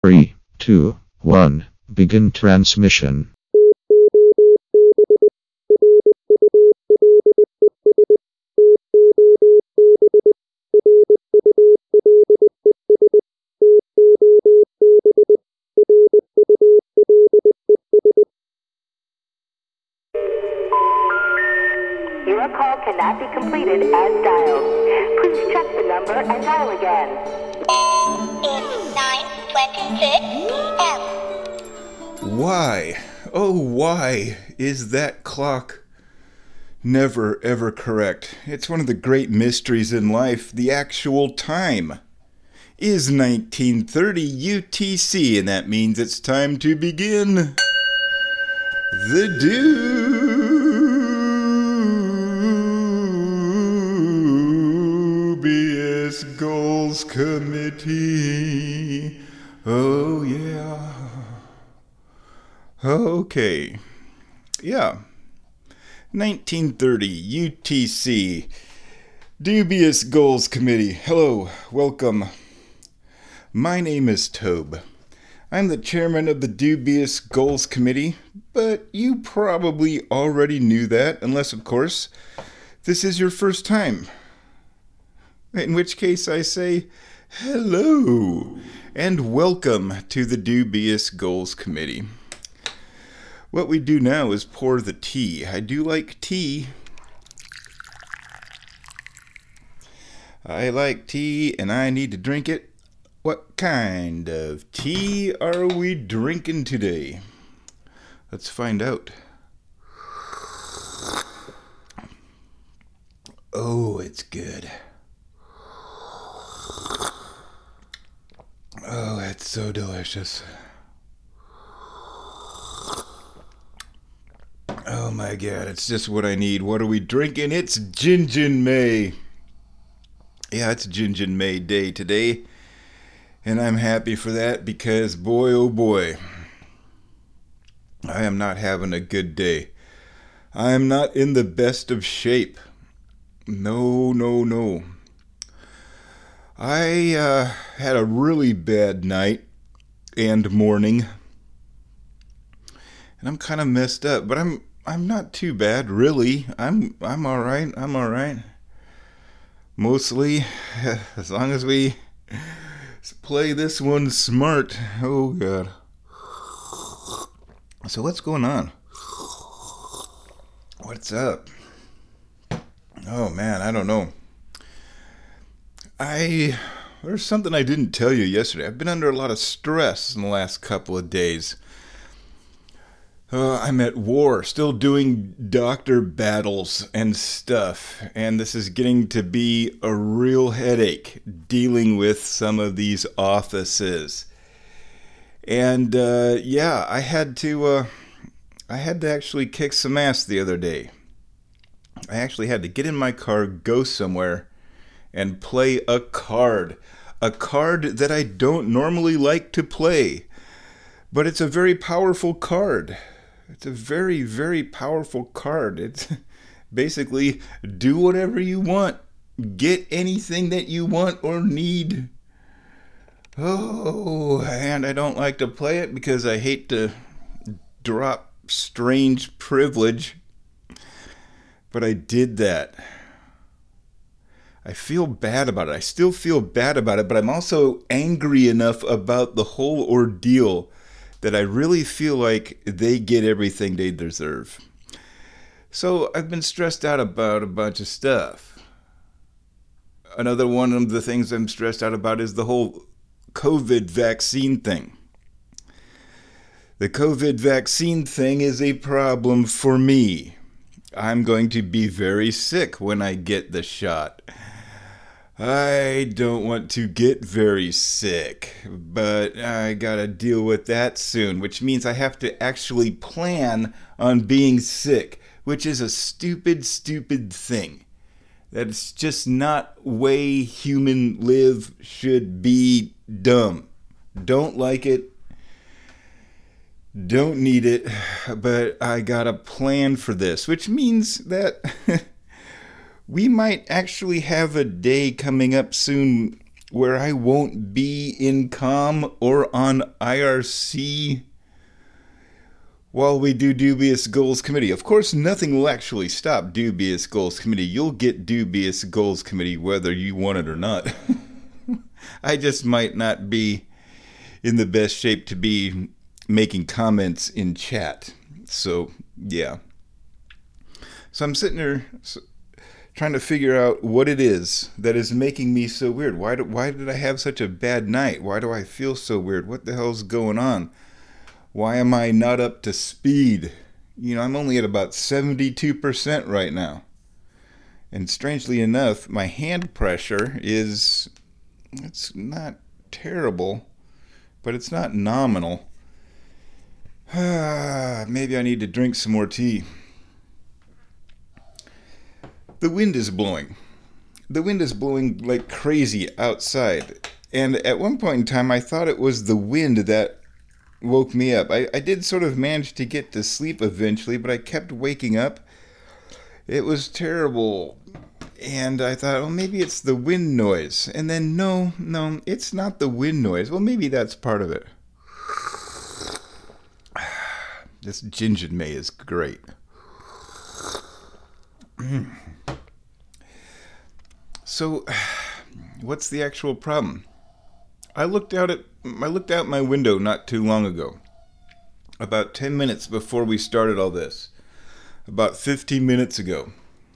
Three, two, one. Begin transmission. Your call cannot be completed as dialed. Please check the number and dial again. It's 9:26 p.m. Why, oh why is that clock never ever correct? It's one of the great mysteries in life. The actual time is 1930 UTC, and that means it's time to begin the Dubious Goals Committee. Oh yeah. Okay. Yeah. 1930 UTC. Dubious Goals Committee. Hello. Welcome. My name is Tobe. I'm the chairman of the Dubious Goals Committee, but you probably already knew that, unless, of course, this is your first time. In which case I say, hello, and welcome to the Dubious Goals Committee. What we do now is pour the tea. I do like tea. I like tea, and I need to drink it. What kind of tea are we drinking today? Let's find out. Oh, it's good. Oh, it's so delicious. Oh my god, it's just what I need. What are we drinking? It's Gingin May. Yeah, it's Gingin May Day today. And I'm happy for that because boy oh boy, I am not having a good day. I am not in the best of shape. No. I had a really bad night and morning. And I'm kind of messed up, but I'm not too bad, really. I'm all right. Mostly, as long as we play this one smart. Oh god. So what's going on? What's up? Oh man, I don't know. There's something I didn't tell you yesterday. I've been under a lot of stress in the last couple of days. I'm at war, still doing doctor battles and stuff, and this is getting to be a real headache dealing with some of these offices. And I had to actually kick some ass the other day. I actually had to get in my car, go somewhere, and play a card that I don't normally like to play, but it's a very powerful card. It's a very, very powerful card. It's basically do whatever you want. Get anything that you want or need. Oh, and I don't like to play it because I hate to drop strange privilege. But I did that. I feel bad about it. I still feel bad about it, but I'm also angry enough about the whole ordeal that I really feel like they get everything they deserve. So I've been stressed out about a bunch of stuff. Another one of the things I'm stressed out about is the whole COVID vaccine thing. The COVID vaccine thing is a problem for me. I'm going to be very sick when I get the shot. I don't want to get very sick, but I gotta deal with that soon, which means I have to actually plan on being sick, which is a stupid thing. That's just not way human live should be. Dumb. Don't like it. Don't need it, but I got a plan for this, which means that we might actually have a day coming up soon where I won't be in comm or on IRC while we do Dubious Goals Committee. Of course, nothing will actually stop Dubious Goals Committee. You'll get Dubious Goals Committee whether you want it or not. I just might not be in the best shape to be making comments in chat. So, yeah. So I'm sitting there trying to figure out what it is that is making me so weird. Why did I have such a bad night? Why do I feel so weird? What the hell's going on? Why am I not up to speed? You know, I'm only at about 72% right now. And strangely enough, my hand pressure it's not terrible, but it's not nominal. Maybe I need to drink some more tea. The wind is blowing. The wind is blowing like crazy outside. And at one point in time, I thought it was the wind that woke me up. I did sort of manage to get to sleep eventually, but I kept waking up. It was terrible. And I thought, oh, maybe it's the wind noise. And then, no, it's not the wind noise. Well, maybe that's part of it. This ginger may is great. So, what's the actual problem? I looked out my window not too long ago, about 10 minutes before we started all this, about 15 minutes ago.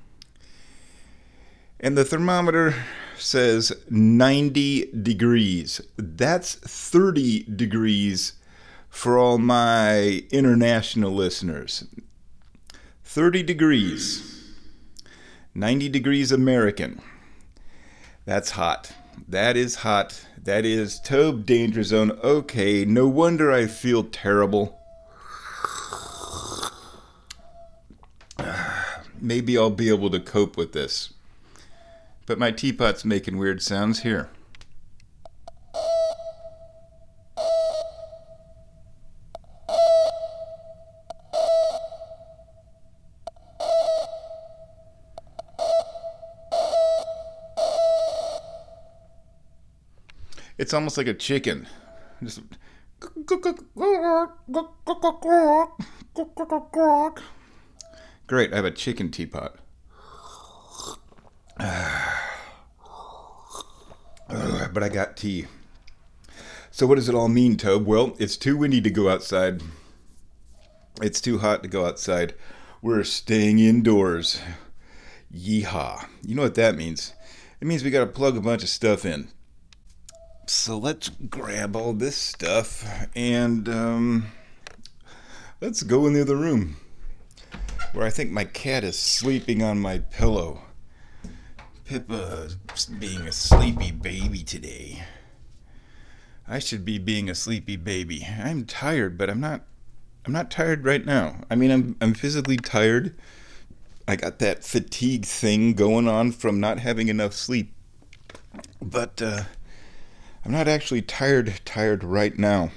And the thermometer says 90 degrees. That's 30 degrees for all my international listeners. 30 degrees. 90 degrees American. That's hot. That is hot. That is Tobe Danger Zone. Okay, no wonder I feel terrible. Maybe I'll be able to cope with this. But my teapot's making weird sounds here. It's almost like a chicken. Just great, I have a chicken teapot. But I got tea. So what does it all mean, Tobe? Well, it's too windy to go outside. It's too hot to go outside. We're staying indoors. Yeehaw. You know what that means? It means we gotta plug a bunch of stuff in. So let's grab all this stuff and let's go in the other room where I think my cat is sleeping on my pillow. Pippa's being a sleepy baby today. I should be being a sleepy baby. I'm tired, but I'm not tired right now. I mean, I'm physically tired. I got that fatigue thing going on from not having enough sleep. But I'm not actually tired right now.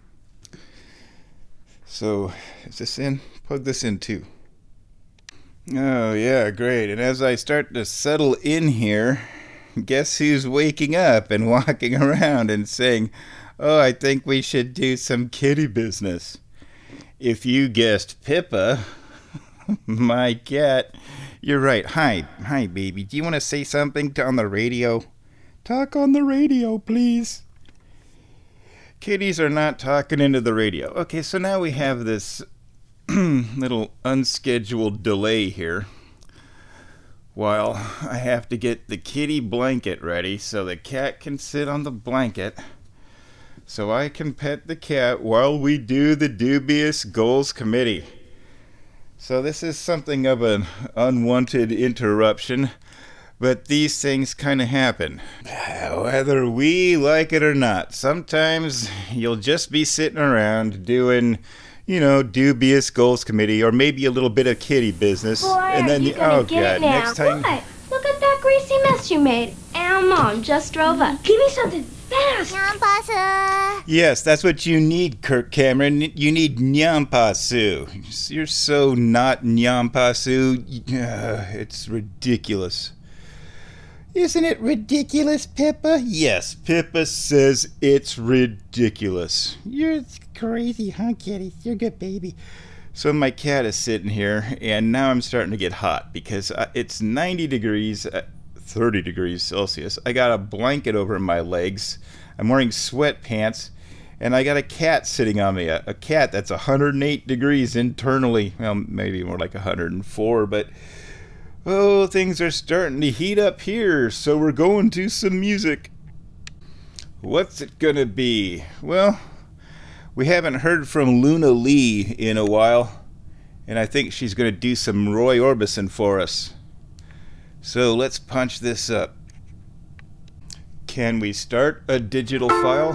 So, is this in? Plug this in too. Oh yeah, great. And as I start to settle in here, guess who's waking up and walking around and saying, oh, I think we should do some kitty business. If you guessed Pippa, my cat, you're right. Hi baby. Do you want to say something on the radio? Talk on the radio, please. Kitties are not talking into the radio. Okay, so now we have this little unscheduled delay here while I have to get the kitty blanket ready so the cat can sit on the blanket so I can pet the cat while we do the Dubious Goals Committee. So this is something of an unwanted interruption, but these things kind of happen, whether we like it or not. Sometimes you'll just be sitting around doing, Dubious Goals Committee, or maybe a little bit of kitty business. Boy, and then next time. What? Look at that greasy mess you made. Our mom just drove up. Give me something fast. Nyampasu. Yes, that's what you need, Kirk Cameron. You need Nyampasu. You're so not Nyampasu. It's ridiculous. Isn't it ridiculous, Pippa? Yes, Pippa says it's ridiculous. You're crazy, huh, kitty? You're a good baby. So my cat is sitting here, and now I'm starting to get hot because it's 90 degrees, 30 degrees Celsius. I got a blanket over my legs. I'm wearing sweatpants, and I got a cat sitting on me. A cat that's 108 degrees internally. Well, maybe more like 104, but oh, things are starting to heat up here, so we're going to some music. What's it gonna be? Well, we haven't heard from Luna Lee in a while, and I think she's gonna do some Roy Orbison for us. So let's punch this up. Can we start a digital file?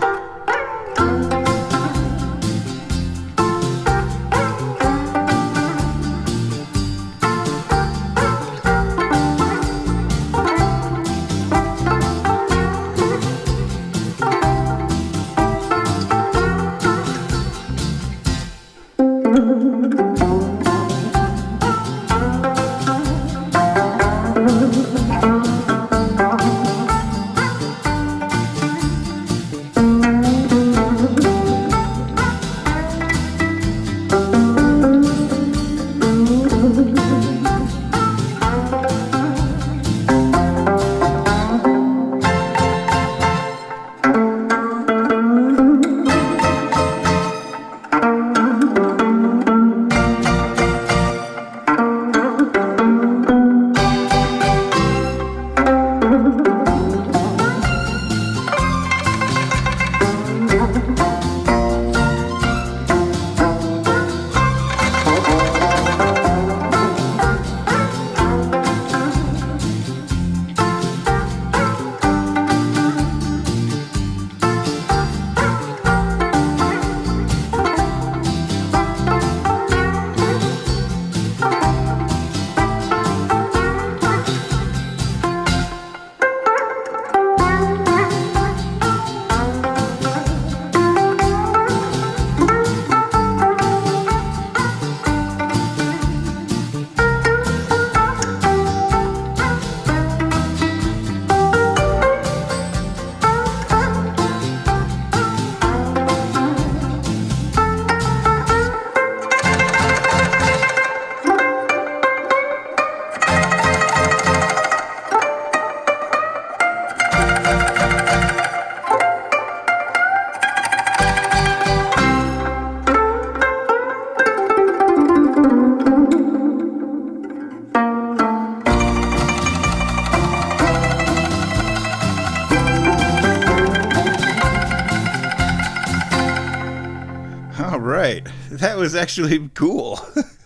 Right, that was actually cool.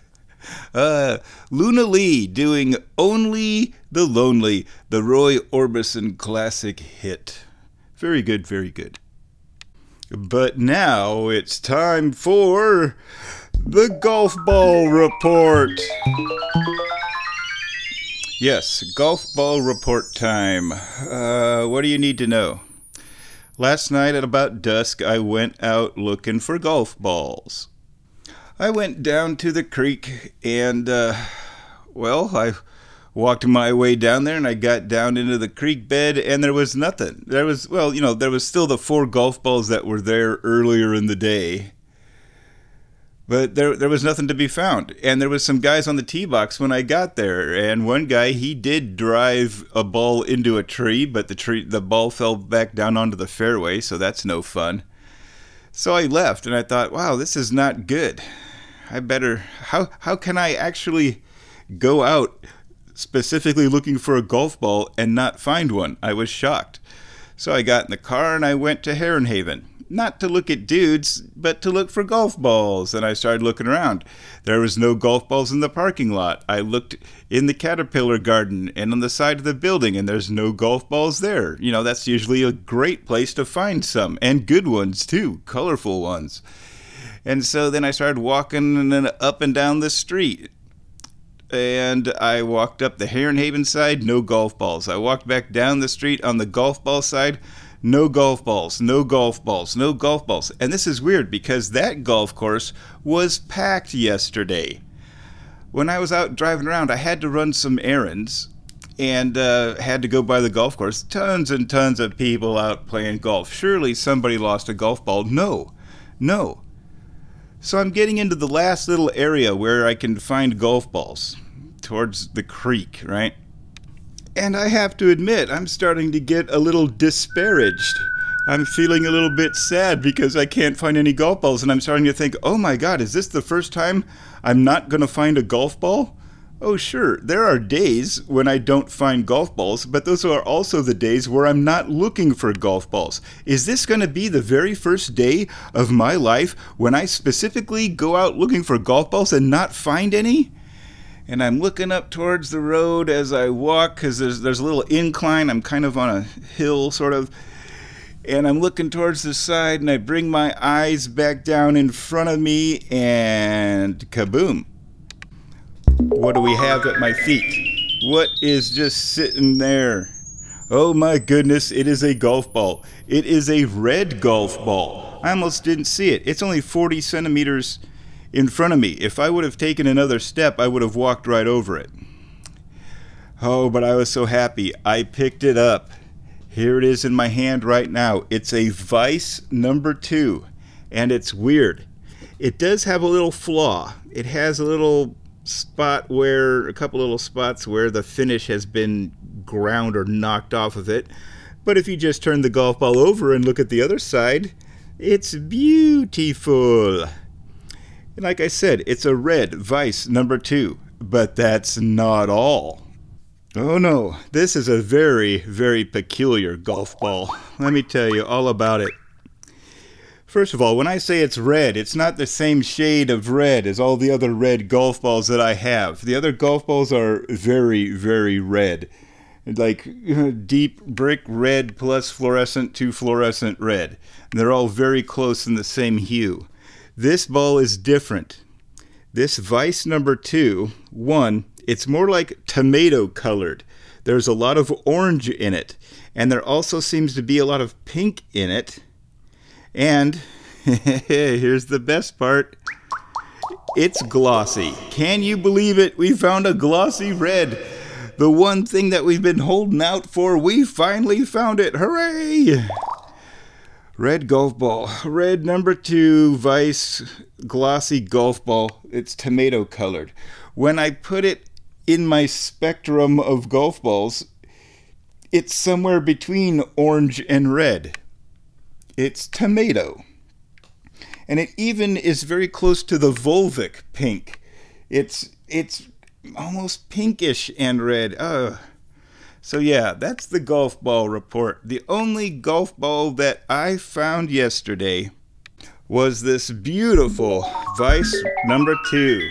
Luna Lee doing Only the Lonely, the Roy Orbison classic hit. Very good, very good. But now it's time for the Golf Ball Report. Yes, Golf Ball Report time. What do you need to know? Last night at about dusk, I went out looking for golf balls. I went down to the creek and, I walked my way down there and I got down into the creek bed and there was nothing. There was still the 4 golf balls that were there earlier in the day. But there was nothing to be found. And there was some guys on the tee box when I got there. And one guy, he did drive a ball into a tree, but the ball fell back down onto the fairway, so that's no fun. So I left, and I thought, wow, this is not good. How can I actually go out specifically looking for a golf ball and not find one? I was shocked. So I got in the car, and I went to Heron Haven. Not to look at dudes, but to look for golf balls. And I started looking around. There was no golf balls in the parking lot. I looked in the Caterpillar garden and on the side of the building, and there's no golf balls there. You know, that's usually a great place to find some, and good ones too, colorful ones. And so then I started walking up and down the street. And I walked up the Heron Haven side, no golf balls. I walked back down the street on the golf ball side, no golf balls, no golf balls, no golf balls. And this is weird because that golf course was packed yesterday. When I was out driving around, I had to run some errands. and had to go by the golf course. Tons and tons of people out playing golf. Surely somebody lost a golf ball. No. So I'm getting into the last little area where I can find golf balls towards the creek, right? And I have to admit, I'm starting to get a little disparaged. I'm feeling a little bit sad because I can't find any golf balls, and I'm starting to think, oh my God, is this the first time I'm not going to find a golf ball? Oh sure, there are days when I don't find golf balls, but those are also the days where I'm not looking for golf balls. Is this going to be the very first day of my life when I specifically go out looking for golf balls and not find any? And I'm looking up towards the road as I walk, because there's a little incline. I'm kind of on a hill, sort of. And I'm looking towards the side, and I bring my eyes back down in front of me, and kaboom. What do we have at my feet? What is just sitting there? Oh my goodness, it is a golf ball. It is a red golf ball. I almost didn't see it. It's only 40 centimeters in front of me. If I would have taken another step, I would have walked right over it. Oh, but I was so happy. I picked it up. Here it is in my hand right now. It's a Vice number 2, and it's weird. It does have a little flaw. It has a little a couple little spots where the finish has been ground or knocked off of it. But if you just turn the golf ball over and look at the other side, it's beautiful. And like I said, it's a red Vice number 2, but that's not all. Oh no, this is a very, very peculiar golf ball. Let me tell you all about it. First of all, when I say it's red, it's not the same shade of red as all the other red golf balls that I have. The other golf balls are very, very red. Like deep brick red plus fluorescent to fluorescent red. And they're all very close in the same hue. This ball is different. This Vice number 2, it's more like tomato colored. There's a lot of orange in it. And there also seems to be a lot of pink in it. And here's the best part. It's glossy. Can you believe it? We found a glossy red. The one thing that we've been holding out for, we finally found it. Hooray! Red golf ball. Red number 2 Vice glossy golf ball. It's tomato colored. When I put it in my spectrum of golf balls, it's somewhere between orange and red. It's tomato. And it even is very close to the Volvic pink. It's almost pinkish and red. So yeah, that's the golf ball report. The only golf ball that I found yesterday was this beautiful Vice number 2.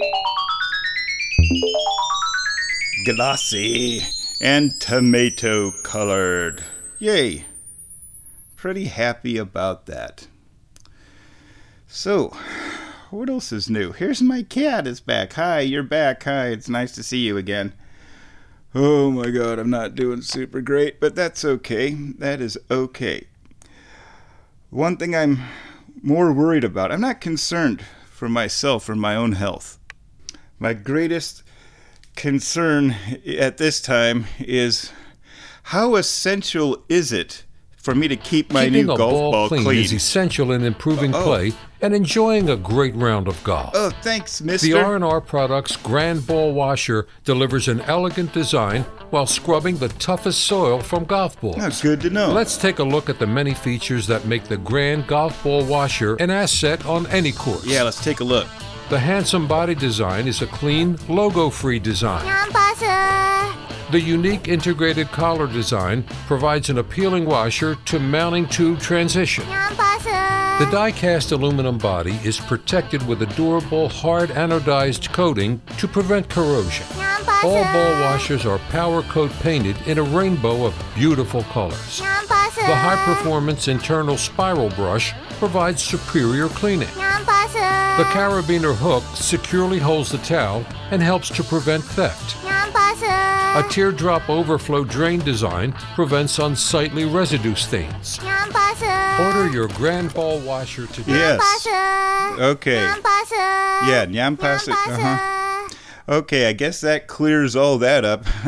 Glossy and tomato colored. Yay. Pretty happy about that. So, what else is new? Here's my cat is back. Hi, you're back. Hi, it's nice to see you again. Oh my God, I'm not doing super great, but that's okay. That is okay. One thing I'm more worried about, I'm not concerned for myself or my own health. My greatest concern at this time is how essential is it for me to keep my new golf ball clean is essential in improving play and enjoying a great round of golf. Oh, thanks, mister. The R&R Products Grand Ball Washer delivers an elegant design while scrubbing the toughest soil from golf balls. That's good to know. Let's take a look at the many features that make the Grand Golf Ball Washer an asset on any course. Yeah, let's take a look. The handsome body design is a clean, logo-free design. The unique integrated collar design provides an appealing washer to mounting tube transition. The die-cast aluminum body is protected with a durable, hard anodized coating to prevent corrosion. All ball washers are Power Coat painted in a rainbow of beautiful colors. The high-performance internal spiral brush provides superior cleaning. The carabiner hook securely holds the towel and helps to prevent theft. A teardrop overflow drain design prevents unsightly residue stains. Order your Grand Ball Washer today. Yes. Okay. Yeah, Nyampasa. Okay, I guess that clears all that up.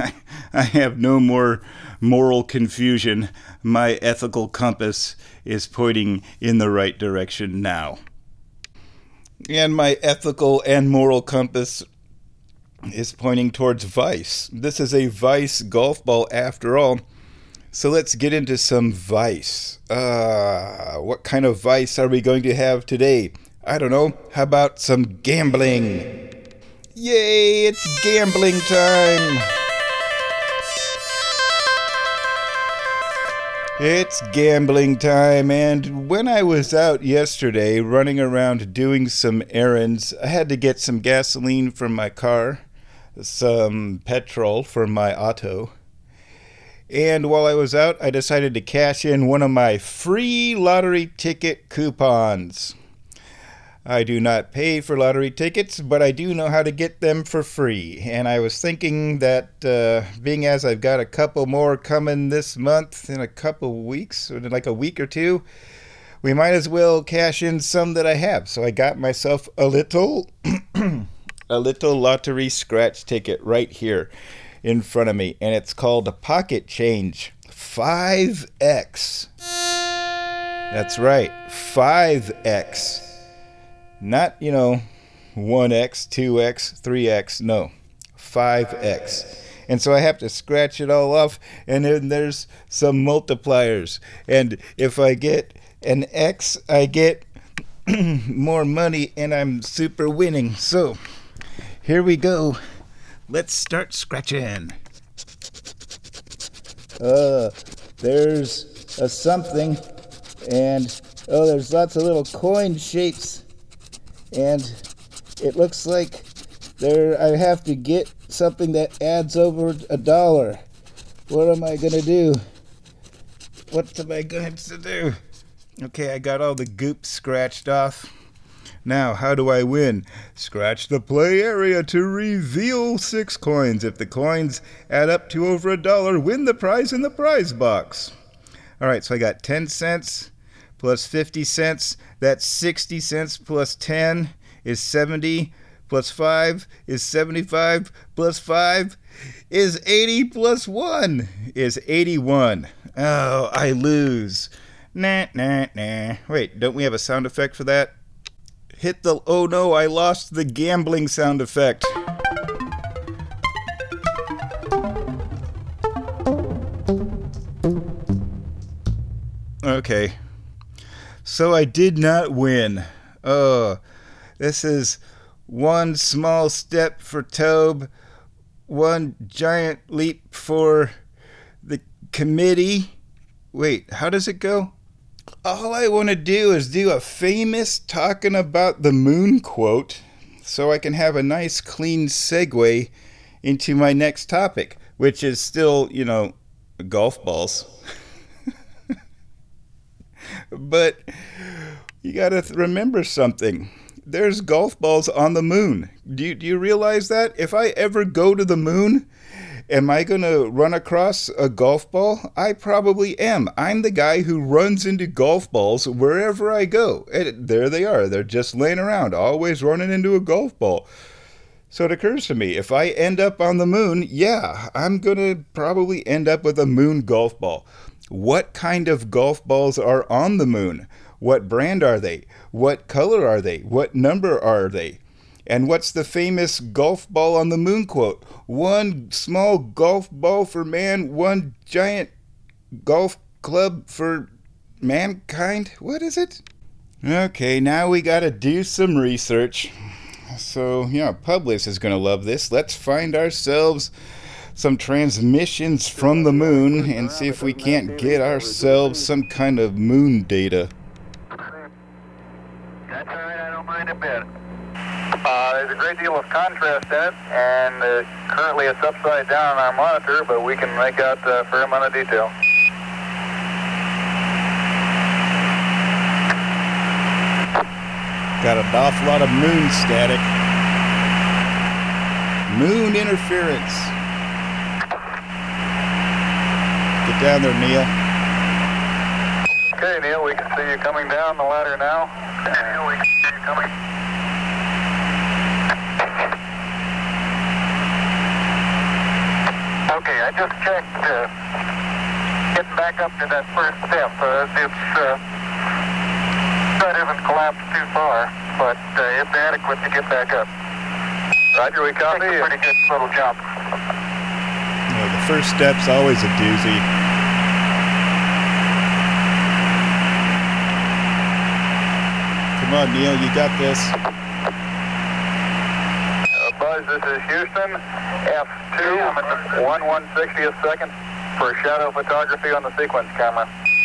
I have no more moral confusion. My ethical compass is pointing in the right direction now. And my ethical and moral compass is pointing towards Vice. This is a Vice golf ball after all. So let's get into some Vice. What kind of Vice are we going to have today? I don't know. How about some gambling? Yay, it's gambling time! It's gambling time, and when I was out yesterday running around doing some errands, I had to get some gasoline for my car, some petrol for my auto, and while I was out, I decided to cash in one of my free lottery ticket coupons. I do not pay for lottery tickets, but I do know how to get them for free. And I was thinking that being as I've got a couple more coming this month in a couple weeks, or like a week or two, we might as well cash in some that I have. So I got myself a little lottery scratch ticket right here in front of me. And it's called a Pocket Change 5X. That's right, 5X. Not, 1x, 2x, 3x, no, 5x. And so I have to scratch it all off, and then there's some multipliers. And if I get an X, I get more money, and I'm super winning. So here we go. Let's start scratching. There's a something, and there's lots of little coin shapes. And it looks like I have to get something that adds over $1. What am I going to do? What am I going to do? Okay, I got all the goop scratched off. Now, how do I win? Scratch the play area to reveal 6 coins. If the coins add up to over $1, win the prize in the prize box. All right, so I got 10 cents. Plus 50 cents, that's 60 cents, plus 10 is 70, plus 5 is 75, plus 5 is 80, plus 1 is 81. Oh, I lose. Nah. Wait, don't we have a sound effect for that? Hit the, oh no, I lost the gambling sound effect. Okay. So I did not win. Oh, this is one small step for Tobe, one giant leap for the committee. Wait, how does it go? All I want to do is do a famous talking about the moon quote so I can have a nice clean segue into my next topic, which is still, golf balls. But you got to remember something. There's golf balls on the moon. Do you realize that? If I ever go to the moon, am I going to run across a golf ball? I probably am. I'm the guy who runs into golf balls wherever I go. And there they are. They're just laying around, always running into a golf ball. So it occurs to me, if I end up on the moon, yeah, I'm going to probably end up with a moon golf ball. What kind of golf balls are on the moon? What brand are they? What color are they? What number are they? And what's the famous golf ball on the moon quote? One small golf ball for man, one giant golf club for mankind? What is it? Okay, now we gotta do some research. So, Publius is gonna love this. Let's find ourselves some transmissions from the moon and see if we can't get ourselves some kind of moon data. That's all right, I don't mind a bit. There's a great deal of contrast in it, and currently it's upside down on our monitor, but we can make out a fair amount of detail. Got an awful lot of moon static. Moon interference. Get down there, Neil. Okay, Neil, we can see you coming down the ladder now. Okay, Neil, we can see you coming. Okay, I just checked getting back up to that first step. That isn't collapsed too far, but it's adequate to get back up. Roger, we copy. It's a pretty good little jump. Well, the first step's always a doozy. Come on, Neil, you got this. Buzz, this is Houston. F2, 1/160th second for shadow photography on the sequence camera.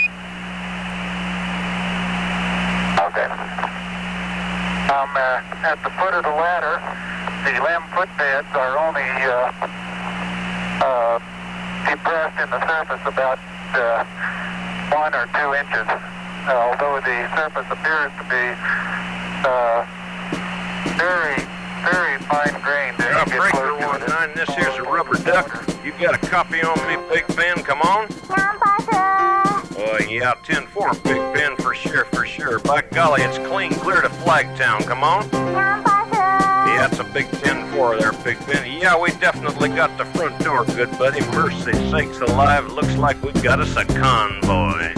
Okay. I'm at the foot of the ladder. The limb footbeds are only depressed in the surface about 1 or 2 inches. Although the surface appears to be very, very fine-grained. Breaker 19, this here's a rubber duck. You got a copy on me, Big Ben? Come on. Yeah, 10-4, Big Ben, for sure, for sure. By golly, it's clean clear to Flagtown. Come on. Yeah, it's a big 10-4 there, Big Ben. Yeah, we definitely got the front door, good buddy. Mercy sakes alive, looks like we got us a convoy.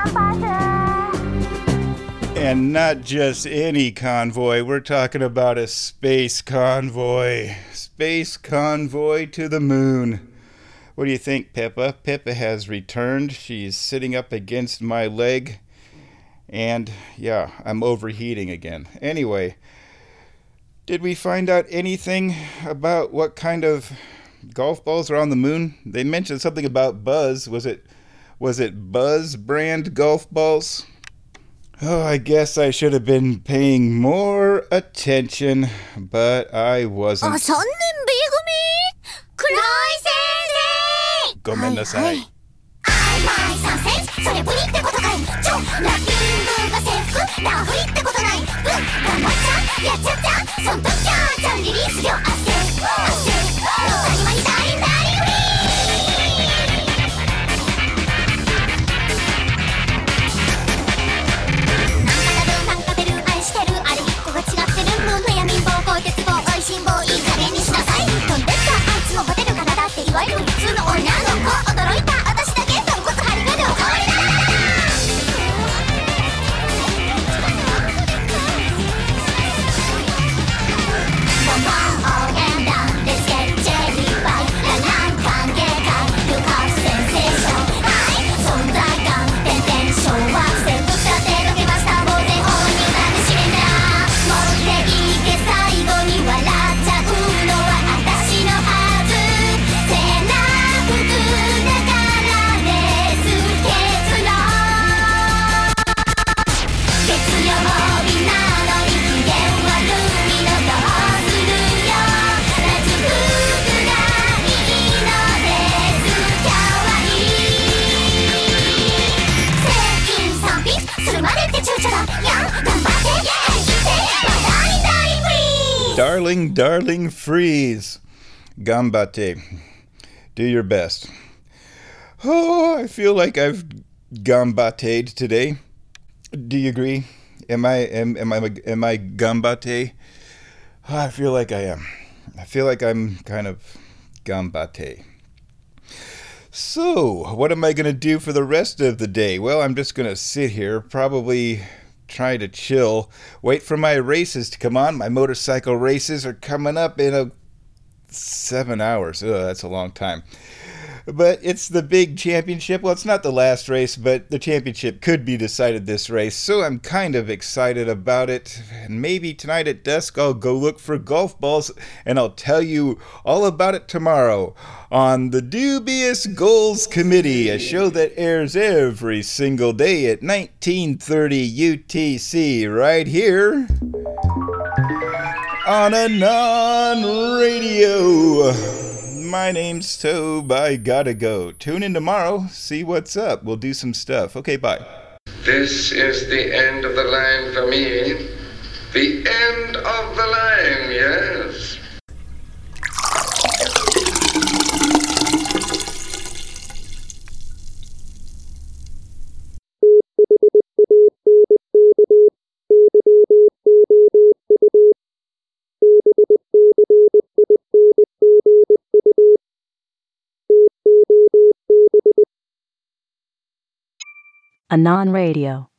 And not just any convoy. We're talking about a space convoy. Space convoy to the moon. What do you think, Pippa? Pippa has returned. She's sitting up against my leg. And, yeah, I'm overheating again. Anyway, did we find out anything about what kind of golf balls are on the moon? They mentioned something about Buzz. Was it Buzz brand golf balls? Oh, I guess I should have been paying more attention, but I wasn't. ごめんなさい。Darling, darling, freeze. Gambate. Do your best. Oh, I feel like I've gambated today. Do you agree? Am I gambate? Oh, I feel like I am. I feel like I'm kind of gambate. So, what am I going to do for the rest of the day? Well, I'm just going to sit here, probably try to chill, wait for my races to come on. My motorcycle races are coming up in 7 hours. Oh, that's a long time. But it's the big championship. Well, it's not the last race, but the championship could be decided this race. So I'm kind of excited about it. And maybe tonight at dusk I'll go look for golf balls, and I'll tell you all about it tomorrow on the Dubious Goals Committee, a show that airs every single day at 1930 UTC right here on Anon Radio. My name's Tobe. I gotta go. Tune in tomorrow. See what's up. We'll do some stuff. Okay, bye. This is the end of the line for me. The end of the line, yes. Anon Radio.